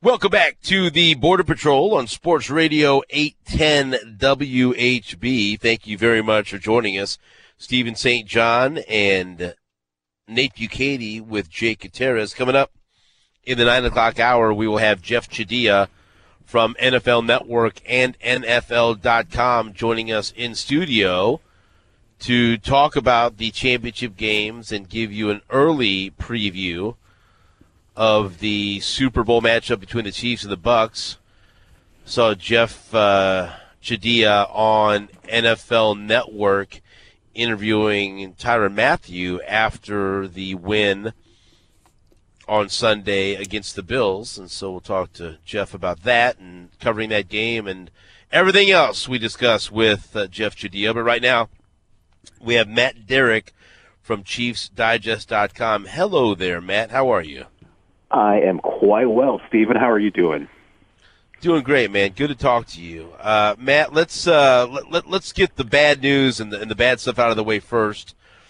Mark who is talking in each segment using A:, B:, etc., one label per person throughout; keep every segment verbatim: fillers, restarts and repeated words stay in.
A: Welcome back to the Border Patrol on Sports Radio eight ten W H B. Thank you very much for joining us. Stephen Saint John and Nate Bukaty with Jake Gutierrez. Coming up in the nine o'clock hour, we will have Jeff Chadiha from N F L Network and N F L dot com joining us in studio to talk about the championship games and give you an early preview of the Super Bowl matchup between the Chiefs and the Bucs. Saw Jeff uh, Chadiha on N F L Network interviewing Tyrann Mathieu after the win on Sunday against the Bills. And so we'll talk to Jeff about that and covering that game and everything else we discuss with uh, Jeff Chadiha. But right now, we have Matt Derrick from Chiefs Digest dot com. Hello there, Matt. How are you?
B: I am quite well, Stephen. How are you doing?
A: Doing great, man. Good to talk to you. Uh, Matt, let's uh, let, let, let's get the bad news and the, and the bad stuff out of the way first.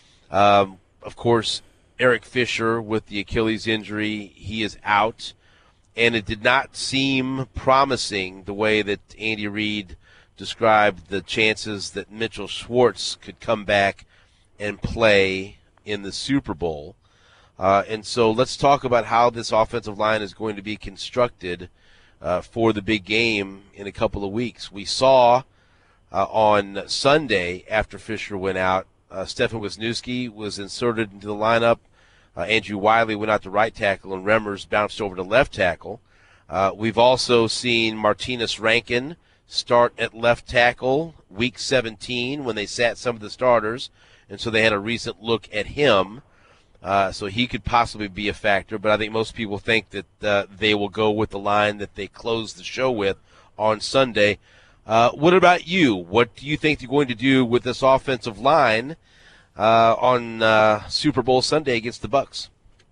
A: Um, of course, Eric Fisher with the Achilles injury, he is out. And it did not seem promising the way that Andy Reid described the chances that Mitchell Schwartz could come back and play in the Super Bowl. Uh, and so let's talk about how this offensive line is going to be constructed uh, for the big game in a couple of weeks. We saw uh, on Sunday after Fisher went out, uh, Stefan Wisniewski was inserted into the lineup. Uh, Andrew Wiley went out to right tackle, and Remmers bounced over to left tackle. Uh, we've also seen Martinez Rankin start at left tackle week seventeen when they sat some of the starters, and so they had a recent look at him. Uh, so he could possibly be a factor, but I think most people think that uh, they will go with the line that they closed the show with on Sunday. Uh, what about you? What do you think they're going to do with this offensive line uh, on uh, Super Bowl Sunday against the Bucs?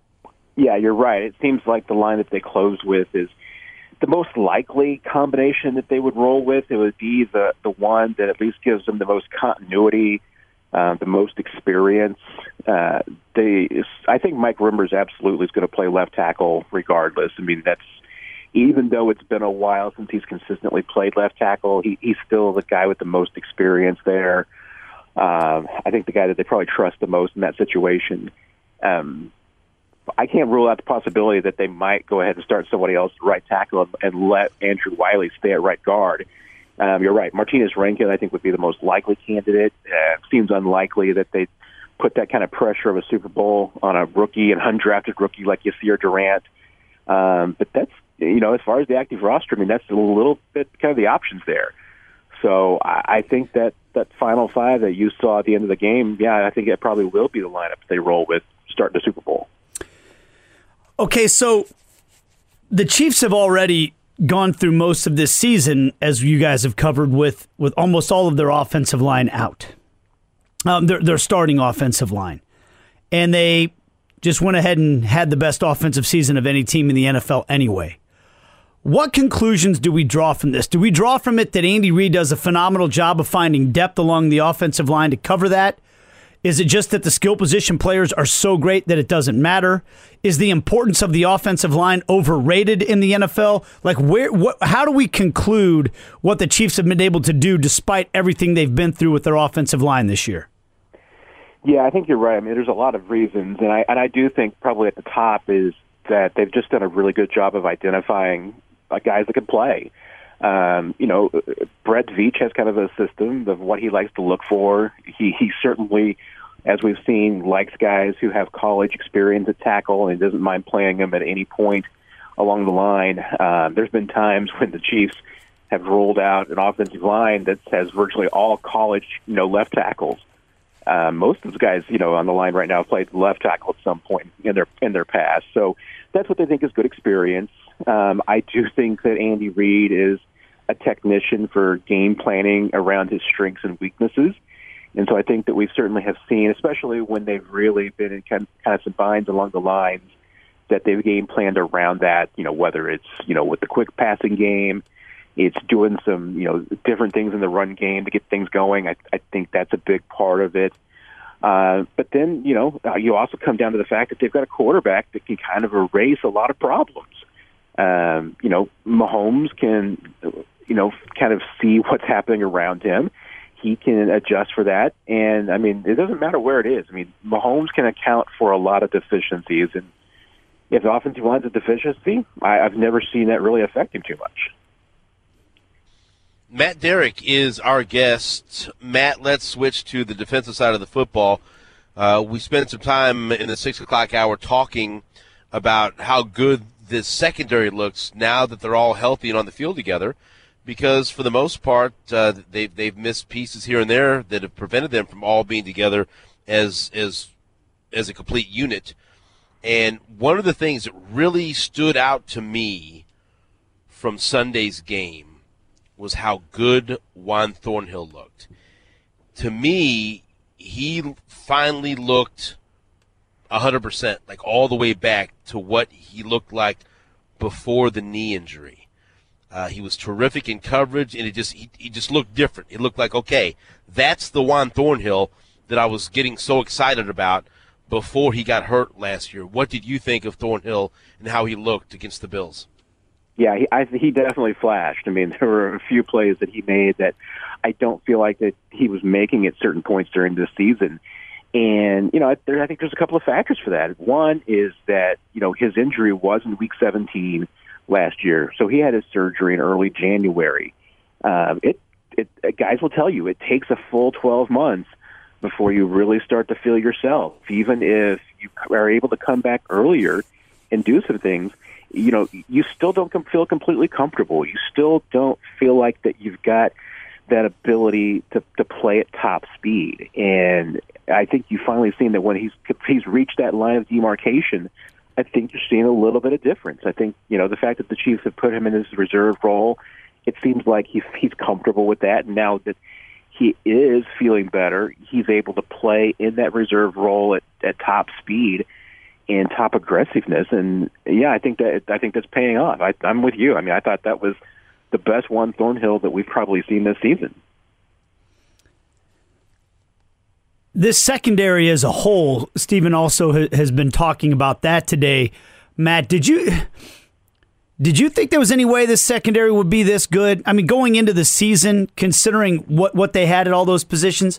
B: Yeah, you're right. It seems like the line that they closed with is the most likely combination that they would roll with. It would be the, the one that at least gives them the most continuity, uh, the most experience. Uh, they, I think Mike Remmers absolutely is going to play left tackle regardless. I mean, that's even though it's been a while since he's consistently played left tackle, he, he's still the guy with the most experience there. Um, I think the guy that they probably trust the most in that situation. Um, I can't rule out the possibility that they might go ahead and start somebody else at right tackle and, and let Andrew Wiley stay at right guard. Um, you're right. Martinez Rankin, I think, would be the most likely candidate. Uh, seems unlikely that they put that kind of pressure of a Super Bowl on a rookie, an undrafted rookie like Yasir Durant. Um, but that's, you know, as far as the active roster, I mean, that's a little bit kind of the options there. So I, I think that that final five that you saw at the end of the game, yeah, I think it probably will be the lineup they roll with starting the Super Bowl.
C: Okay, so the Chiefs have already gone through most of this season, as you guys have covered, with, with almost all of their offensive line out. Um, their, their starting offensive line. And they just went ahead and had the best offensive season of any team in the N F L anyway. What conclusions do we draw from this? Do we draw from it that Andy Reid does a phenomenal job of finding depth along the offensive line to cover that? Is it just that the skill position players are so great that it doesn't matter? Is the importance of the offensive line overrated in the N F L? Like, where? What? How do we conclude what the Chiefs have been able to do despite everything they've been through with their offensive line this year?
B: Yeah, I think you're right. I mean, there's a lot of reasons, and I and I do think probably at the top is that they've just done a really good job of identifying uh, guys that can play. Um, you know, Brett Veach has kind of a system of what he likes to look for. He he certainly, as we've seen, likes guys who have college experience at tackle and doesn't mind playing them at any point along the line. Um, there's been times when the Chiefs have rolled out an offensive line that has virtually all college, you know, left tackles. Uh, most of those guys, you know, on the line right now have played left tackle at some point in their in their past. So that's what they think is good experience. Um, I do think that Andy Reid is a technician for game planning around his strengths and weaknesses. And so I think that we certainly have seen, especially when they've really been in kind of, kind of some binds along the lines, that they've game planned around that, you know, whether it's, you know, with the quick passing game, it's doing some, you know, different things in the run game to get things going. I, I think that's a big part of it. Uh, but then, you know, uh, you also come down to the fact that they've got a quarterback that can kind of erase a lot of problems. Um, you know, Mahomes can, you know, kind of see what's happening around him. He can adjust for that. And, I mean, it doesn't matter where it is. I mean, Mahomes can account for a lot of deficiencies. And if the offensive line's a deficiency, I, I've never seen that really affect him too much.
A: Matt Derrick is our guest. Matt, let's switch to the defensive side of the football. Uh, we spent some time in the six o'clock hour talking about how good this secondary looks now that they're all healthy and on the field together, because for the most part, uh, they've, they've missed pieces here and there that have prevented them from all being together as, as, as a complete unit. And one of the things that really stood out to me from Sunday's game was how good Juan Thornhill looked. To me, he finally looked one hundred percent, like all the way back to what he looked like before the knee injury. Uh, he was terrific in coverage, and it just he, he just looked different. It looked like, okay, that's the Juan Thornhill that I was getting so excited about before he got hurt last year. What did you think of Thornhill and how he looked against the Bills?
B: Yeah, he, I, he definitely flashed. I mean, there were a few plays that he made that I don't feel like that he was making at certain points during this season. And, you know, I, there, I think there's a couple of factors for that. One is that, you know, his injury was in week seventeen last year. So he had his surgery in early January. Um, it, it, guys will tell you it takes a full twelve months before you really start to feel yourself. Even if you are able to come back earlier and do some things, you know, you still don't feel completely comfortable. You still don't feel like that you've got that ability to, to play at top speed. And I think you've finally seen that when he's he's reached that line of demarcation, I think you're seeing a little bit of difference. I think, you know, the fact that the Chiefs have put him in his reserve role, it seems like he's he's comfortable with that. And now that he is feeling better, he's able to play in that reserve role at, at top speed and top aggressiveness. And yeah, I think that I think that's paying off. I, I'm with you. I mean, I thought that was the best Juan Thornhill that we've probably seen this season.
C: This secondary as a whole, Stephen also ha- has been talking about that today. Matt, did you did you think there was any way this secondary would be this good? I mean, going into the season, considering what, what they had at all those positions?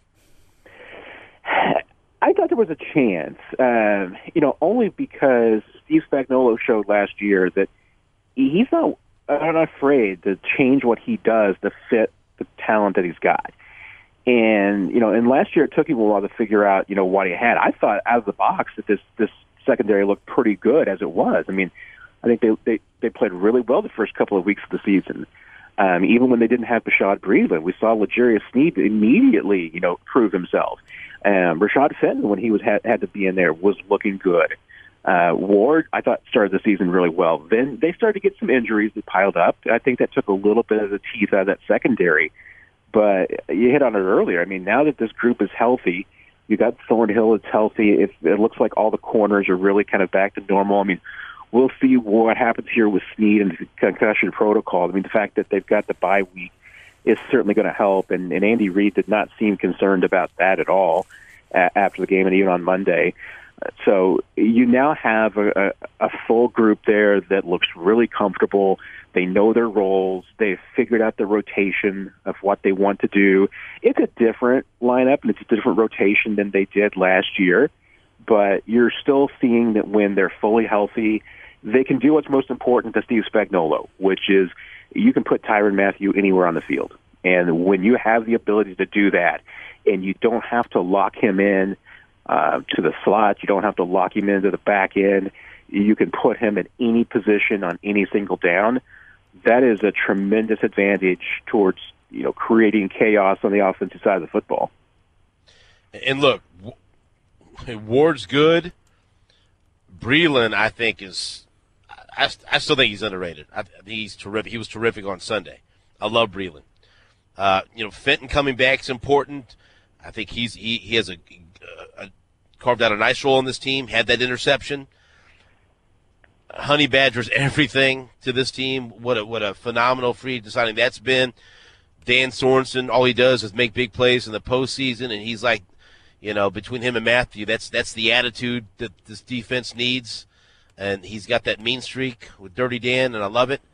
B: I thought there was a chance, uh, you know, only because Steve Spagnuolo showed last year that he's not, not afraid to change what he does to fit the talent that he's got. And, you know, and last year it took him a while to figure out, you know, what he had. I thought out of the box that this, this secondary looked pretty good as it was. I mean, I think they, they, they played really well the first couple of weeks of the season. Um, even when they didn't have Bashaud Breeland, we saw L'Jarius Sneed immediately, you know, prove himself. Um, Rashad Fenton, when he was had, had to be in there, was looking good. Uh, Ward, I thought, started the season really well. Then they started to get some injuries that piled up. I think that took a little bit of the teeth out of that secondary. But you hit on it earlier. I mean, now that this group is healthy, you got Thornhill that's healthy. It, it looks like all the corners are really kind of back to normal. I mean, we'll see what happens here with Sneed and the concussion protocol. I mean, the fact that they've got the bye week is certainly going to help. And, and Andy Reid did not seem concerned about that at all uh, after the game and even on Monday. So you now have a, a, a full group there that looks really comfortable. They know their roles. They've figured out the rotation of what they want to do. It's a different lineup, and it's a different rotation than they did last year. But you're still seeing that when they're fully healthy, they can do what's most important to Steve Spagnuolo, which is you can put Tyrann Mathieu anywhere on the field. And when you have the ability to do that, and you don't have to lock him in uh, to the slot, you don't have to lock him into the back end, you can put him in any position on any single down. That is a tremendous advantage towards, you know, creating chaos on the offensive side of the football.
A: And look, Ward's good. Breeland, I think, is I, I still think he's underrated. I think he's terrific. He was terrific on Sunday. I love Breeland. Uh, you know, Fenton coming back is important. I think he's he, he has a, a carved out a nice role on this team. Had that interception. Honey Badger's everything to this team. What a what a phenomenal free deciding that's been. Dan Sorensen, all he does is make big plays in the postseason, and he's like, you know, between him and Matthew, that's that's the attitude that this defense needs. and he's got that mean streak with Dirty Dan, and I love it.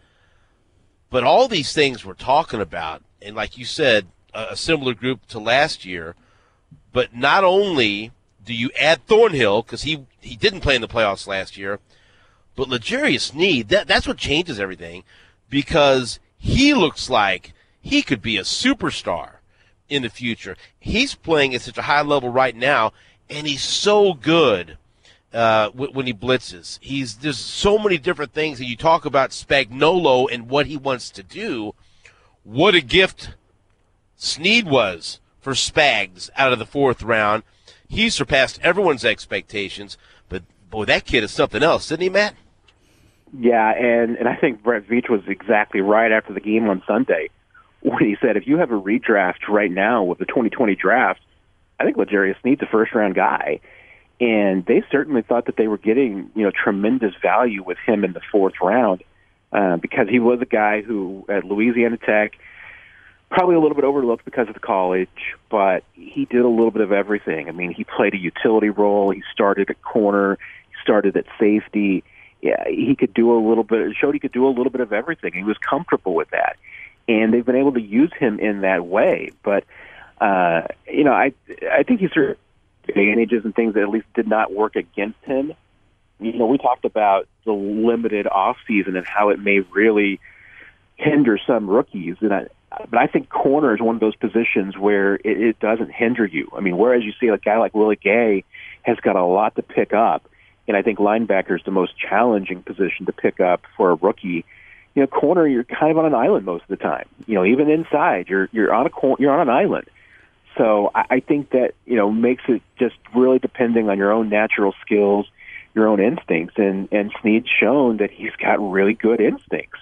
A: But all these things we're talking about, and like you said, a, a similar group to last year, but not only do you add Thornhill, because he, he didn't play in the playoffs last year, but L'Jarius Sneed, that, that's what changes everything, because he looks like he could be a superstar in the future. He's playing at such a high level right now, and he's so good uh, when he blitzes. He's there's so many different things, and you talk about Spagnuolo and what he wants to do. What a gift Sneed was for Spags out of the fourth round. He surpassed everyone's expectations, but boy, that kid is something else, isn't he, Matt?
B: Yeah, and, and I think Brett Veach was exactly right after the game on Sunday when he said, if you have a redraft right now with the twenty twenty draft, I think L'Jarius Sneed's a first-round guy. And they certainly thought that they were getting, you know, tremendous value with him in the fourth round uh, because he was a guy who, at Louisiana Tech, probably a little bit overlooked because of the college, but he did a little bit of everything. I mean, he played a utility role. He started at corner. He started at safety. Yeah, he could do a little bit. It showed he could do a little bit of everything. He was comfortable with that, and they've been able to use him in that way. But uh, you know, I I think he's certain advantages and things that at least did not work against him. You know, we talked about the limited off season and how it may really hinder some rookies, and I. But I think corner is one of those positions where it, it doesn't hinder you. I mean, whereas you see a guy like Willie Gay has got a lot to pick up, and I think linebacker is the most challenging position to pick up for a rookie. You know, corner, you're kind of on an island most of the time. You know, even inside, you're you're on a cor- you're on an island. So I, I think that, you know, makes it just really depending on your own natural skills, your own instincts, and and Sneed's shown that he's got really good instincts.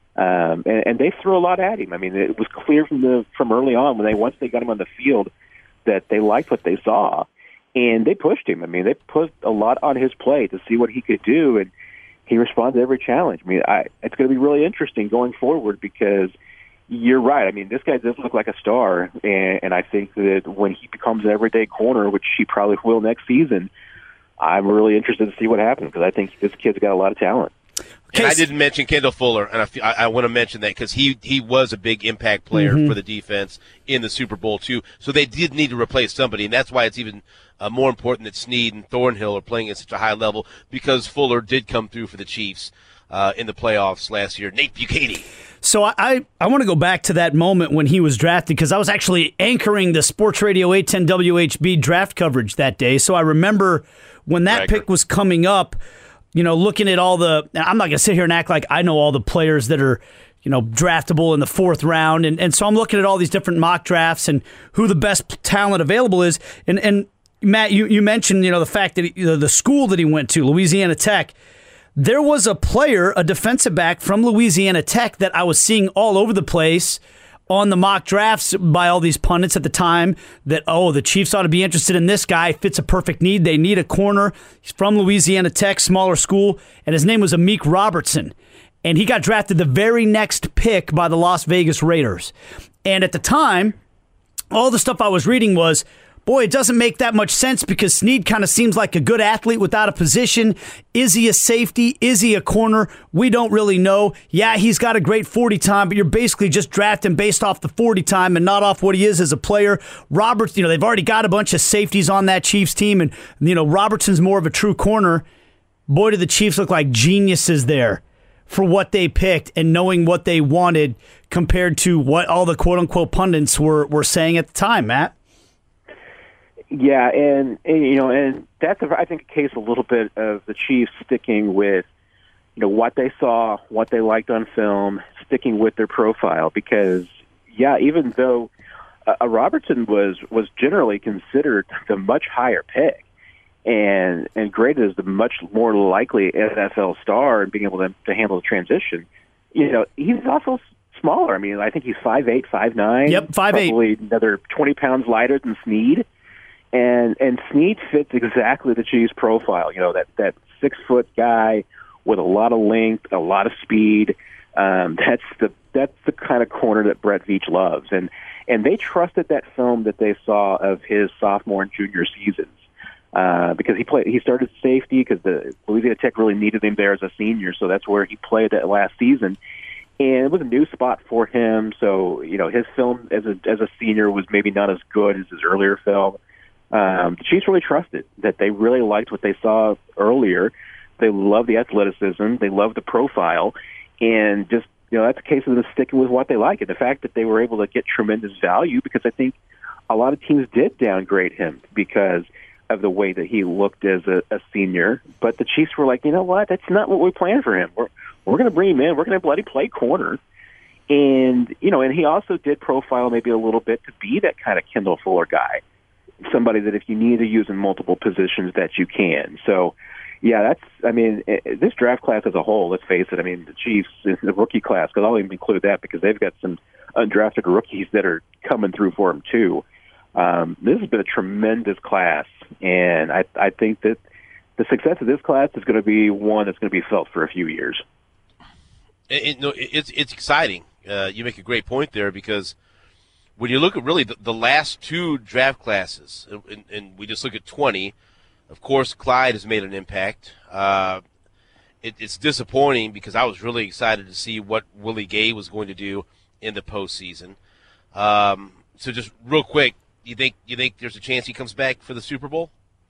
B: Um, and, and they threw a lot at him. I mean, it was clear from the from early on when they once they got him on the field that they liked what they saw, and they pushed him. I mean, they put a lot on his plate to see what he could do, and he responded to every challenge. I mean, I, it's going to be really interesting going forward because you're right. I mean, this guy does look like a star, and, and I think that when he becomes an everyday corner, which he probably will next season, I'm really interested to see what happens because I think this kid's got a lot of talent.
A: And I didn't mention Kendall Fuller, and I, feel, I, I want to mention that because he, he was a big impact player mm-hmm. for the defense in the Super Bowl, too. So they did need to replace somebody, and that's why it's even uh, more important that Sneed and Thornhill are playing at such a high level because Fuller did come through for the Chiefs uh, in the playoffs last year. Nate Bukaty.
C: So I, I, I want to go back to that moment when he was drafted because I was actually anchoring the Sports Radio eight ten W H B draft coverage that day. So I remember when that Bagger. pick was coming up, you know, looking at all the, I'm not going to sit here and act like I know all the players that are, you know, draftable in the fourth round. And, and so I'm looking at all these different mock drafts and who the best talent available is. And, and Matt, you, you mentioned, you know, the fact that he, you know, the school that he went to, Louisiana Tech, there was a player, a defensive back from Louisiana Tech that I was seeing all over the place on the mock drafts by all these pundits at the time that, oh, the Chiefs ought to be interested in this guy. Fits a perfect need. They need a corner. He's from Louisiana Tech, smaller school, and his name was Amik Robertson. And he got drafted the very next pick by the Las Vegas Raiders. And at the time, all the stuff I was reading was, boy, it doesn't make that much sense because Sneed kind of seems like a good athlete without a position. Is he a safety? Is he a corner? We don't really know. Yeah, he's got a great forty time, but you're basically just drafting based off the forty time and not off what he is as a player. Roberts, you know, they've already got a bunch of safeties on that Chiefs team, and, you know, Robertson's more of a true corner. Boy, do the Chiefs look like geniuses there for what they picked and knowing what they wanted compared to what all the quote-unquote pundits were, were saying at the time, Matt.
B: Yeah, and, and you know, and that's a, I think a case a little bit of the Chiefs sticking with, you know, what they saw, what they liked on film, sticking with their profile. Because, yeah, even though uh, Robertson was was generally considered the much higher pick, and and graded as the much more likely N F L star and being able to, to handle the transition, you know, he's also smaller. I mean, I think he's five eight, five nine.
C: Yep, five eight.
B: Probably another twenty pounds lighter than Sneed. And and Sneed fits exactly the Chiefs' profile. You know, that, that six-foot guy with a lot of length, a lot of speed. Um, that's the that's the kind of corner that Brett Veach loves. And and they trusted that film that they saw of his sophomore and junior seasons. uh, because he played. He started safety because the Louisiana Tech really needed him there as a senior, so that's where he played that last season. And it was a new spot for him, so you know his film as a as a senior was maybe not as good as his earlier film. Um, the Chiefs really trusted that they really liked what they saw earlier. They love the athleticism, they love the profile, and just you know that's a case of them sticking with what they like. And the fact that they were able to get tremendous value, because I think a lot of teams did downgrade him because of the way that he looked as a, a senior. But the Chiefs were like, you know what, that's not what we planned for him. We're We're going to bring him in. We're going to let him play corner. And, you know, and he also did profile maybe a little bit to be that kind of Kendall Fuller guy, somebody that if you need to use in multiple positions that you can. So, yeah, that's, I mean, this draft class as a whole, let's face it, I mean, the Chiefs, the rookie class, because I'll even include that because they've got some undrafted rookies that are coming through for them too. Um, this has been a tremendous class, and I, I think that the success of this class is going to be one that's going to be felt for a few years.
A: It, it, no, it's it's exciting. Uh, you make a great point there because when you look at really the, the last two draft classes, and, and we just look at twenty, of course, Clyde has made an impact. Uh, it, it's disappointing because I was really excited to see what Willie Gay was going to do in the postseason. Um, so just real quick, you think you think there's a chance he comes back for the Super Bowl?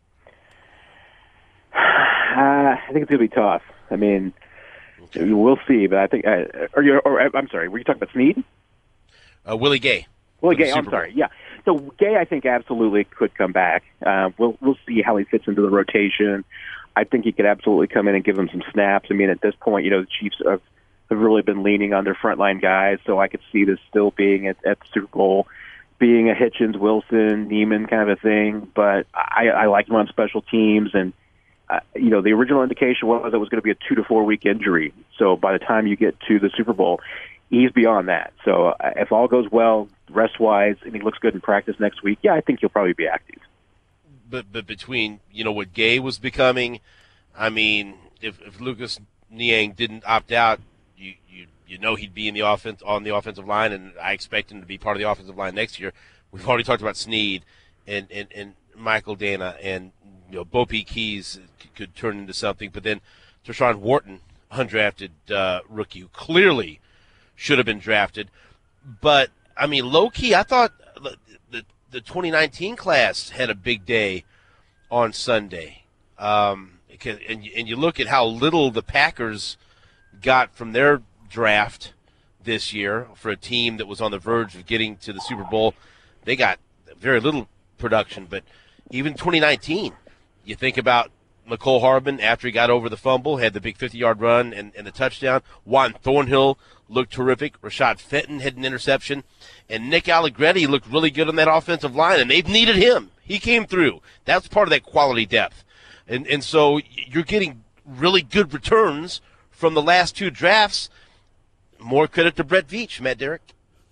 B: Uh, I think it's going to be tough. I mean. Okay. We'll see, but I think. Uh, are you? Or, I'm sorry. Were you talking about Snead?
A: Uh, Willie Gay.
B: Willie Gay. I'm sorry. Yeah. So Gay, I think, absolutely could come back. Uh, we'll we'll see how he fits into the rotation. I think he could absolutely come in and give them some snaps. I mean, at this point, you know, the Chiefs have, have really been leaning on their frontline guys, so I could see this still being at, at the Super Bowl, being a Hitchens, Wilson, Neiman kind of a thing. But I, I like him on special teams and. Uh, you know, the original indication was it was going to be a two to four week injury. So by the time you get to the Super Bowl, he's beyond that. So uh, if all goes well, rest wise, and he looks good in practice next week, yeah, I think he'll probably be active.
A: But but between you know what Gay was becoming, I mean, if if Lucas Niang didn't opt out, you you you know he'd be in the offense on the offensive line, and I expect him to be part of the offensive line next year. We've already talked about Snead and and, and Michael Dana and. You know, Bo Peep Keys could turn into something, but then Tershawn Wharton, undrafted uh, rookie, who clearly should have been drafted. But, I mean, low-key, I thought the, the, the twenty nineteen class had a big day on Sunday. Um, and, and you look at how little the Packers got from their draft this year for a team that was on the verge of getting to the Super Bowl. They got very little production, but even twenty nineteen – you think about Mecole Hardman after he got over the fumble, had the big fifty-yard run and, and the touchdown. Juan Thornhill looked terrific. Rashad Fenton had an interception. And Nick Allegretti looked really good on that offensive line, and they've needed him. He came through. That's part of that quality depth. And, and so you're getting really good returns from the last two drafts. More credit to Brett Veach, Matt Derrick.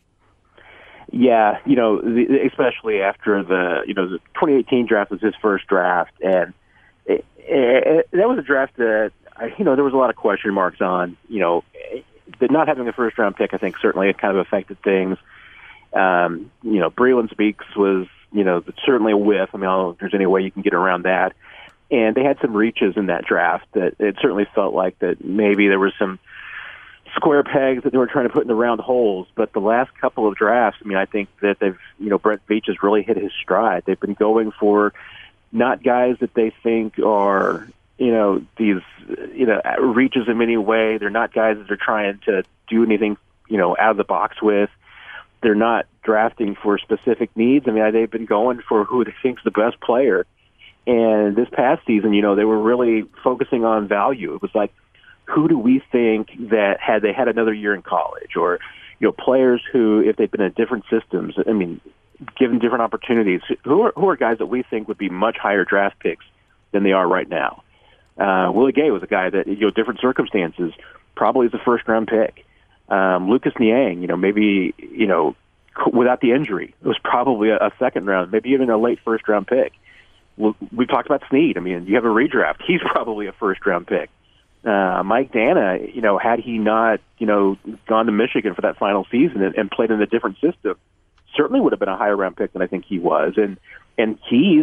B: Yeah, you know, the, especially after the, you know, the twenty eighteen draft was his first draft, and it, it, that was a draft that, you know, there was a lot of question marks on. You know, the not having a first-round pick, I think, certainly kind of affected things. Um, you know, Breeland Speaks was, you know, certainly a whiff. I mean, I don't know if there's any way you can get around that. And they had some reaches in that draft that it certainly felt like that maybe there was some square pegs that they were trying to put in the round holes. But the last couple of drafts, I mean, I think that they've, you know, Brett Veach has really hit his stride. They've been going for not guys that they think are, you know, these, you know, reaches in any way. They're not guys that they're trying to do anything, you know, out of the box with. They're not drafting for specific needs. I mean, they've been going for who they think's the best player. And this past season, you know, they were really focusing on value. It was like, who do we think that had they had another year in college, or, you know, players who, if they've been in different systems, I mean, given different opportunities, who are who are guys that we think would be much higher draft picks than they are right now? Uh, Willie Gay was a guy that, you know, different circumstances, probably is a first round pick. Um, Lucas Niang, you know, maybe, you know, without the injury, it was probably a, a second round, maybe even a late first round pick. We've talked about Snead. I mean, you have a redraft. He's probably a first round pick. Uh, Mike Dana, you know, had he not, you know, gone to Michigan for that final season and, and played in a different system, certainly would have been a higher round pick than I think he was. And and Keys,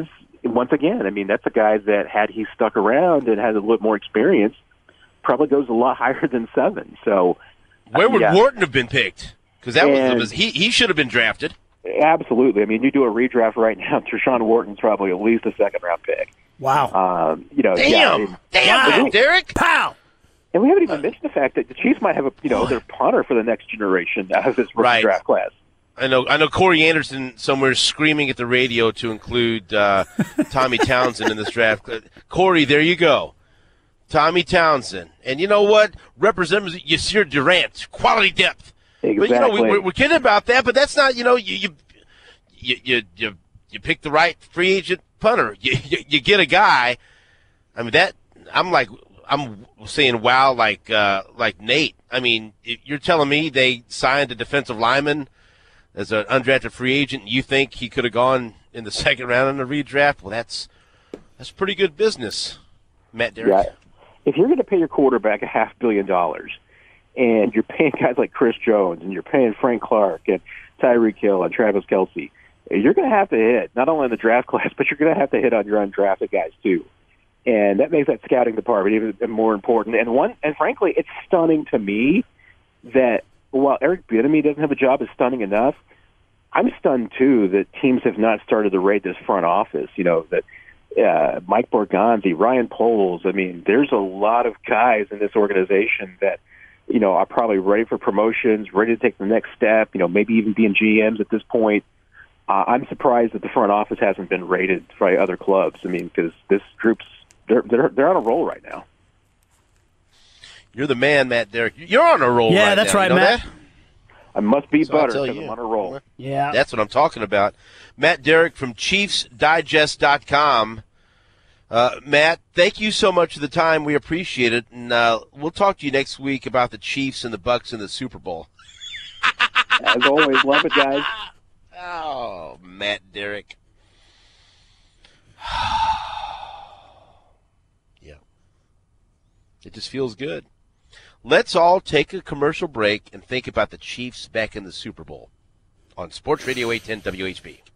B: once again, I mean, that's a guy that had he stuck around and had a little more experience, probably goes a lot higher than seven. So
A: where would
B: yeah.
A: Wharton have been picked? Because that
B: And-
A: was, was he he should have been drafted.
B: Absolutely. I mean, you do a redraft right now, Tershawn Wharton's probably at least a second round pick.
C: Wow.
B: Um, you know,
A: Damn,
B: yeah, I mean,
A: damn,
C: Wow.
A: Derek.
C: Pow!
B: and we haven't even mentioned the fact that the Chiefs might have a you know their punter for the next generation out of this rookie
A: Right.
B: draft class.
A: I know, I know. Corey Anderson somewhere is screaming at the radio to include uh, Tommy Townsend in this draft. Uh, Corey, there you go, Tommy Townsend, and you know what? Representative Yasir Durant, quality depth.
B: Exactly.
A: But you know, we, we're, we're kidding about that, but that's not. You know, you you you you you, you pick the right free agent punter. You, you you get a guy. I mean that. I'm like I'm saying wow, like uh, like Nate. I mean, if you're telling me they signed a defensive lineman as an undrafted free agent, and you think he could have gone in the second round in the redraft? Well, that's that's pretty good business, Matt Derrick.
B: Yeah. If you're going to pay your quarterback a half billion dollars, and you're paying guys like Chris Jones, and you're paying Frank Clark and Tyreek Hill and Travis Kelce, you're going to have to hit not only in the draft class, but you're going to have to hit on your undrafted guys too. And that makes that scouting department even more important. And one, and frankly, it's stunning to me that while Eric Bieniemy doesn't have a job is stunning enough, I'm stunned too that teams have not started to raid this front office. You know that uh, Mike Borgonzi, Ryan Poles. I mean, there's a lot of guys in this organization that you know are probably ready for promotions, ready to take the next step. You know, maybe even being G Ms at this point. Uh, I'm surprised that the front office hasn't been raided by other clubs. I mean, because this group's they're they're they're on a roll right now.
A: You're the man, Matt Derrick. You're on a roll.
C: Yeah,
A: right
C: that's
A: now.
C: right,
A: You know
C: Matt.
A: that?
B: I must be
A: So I'll
B: butter
A: tell
B: because
A: you.
B: I'm on a roll.
C: Yeah.
A: That's what I'm talking about. Matt Derrick from Chiefs Digest dot com. Uh, Matt, thank you so much for the time. We appreciate it, and uh, we'll talk to you next week about the Chiefs and the Bucks in the Super Bowl.
B: As always, love it, guys.
A: Oh, Matt Derrick. Yeah. It just feels good. Let's all take a commercial break and think about the Chiefs back in the Super Bowl on Sports Radio eight ten W H B.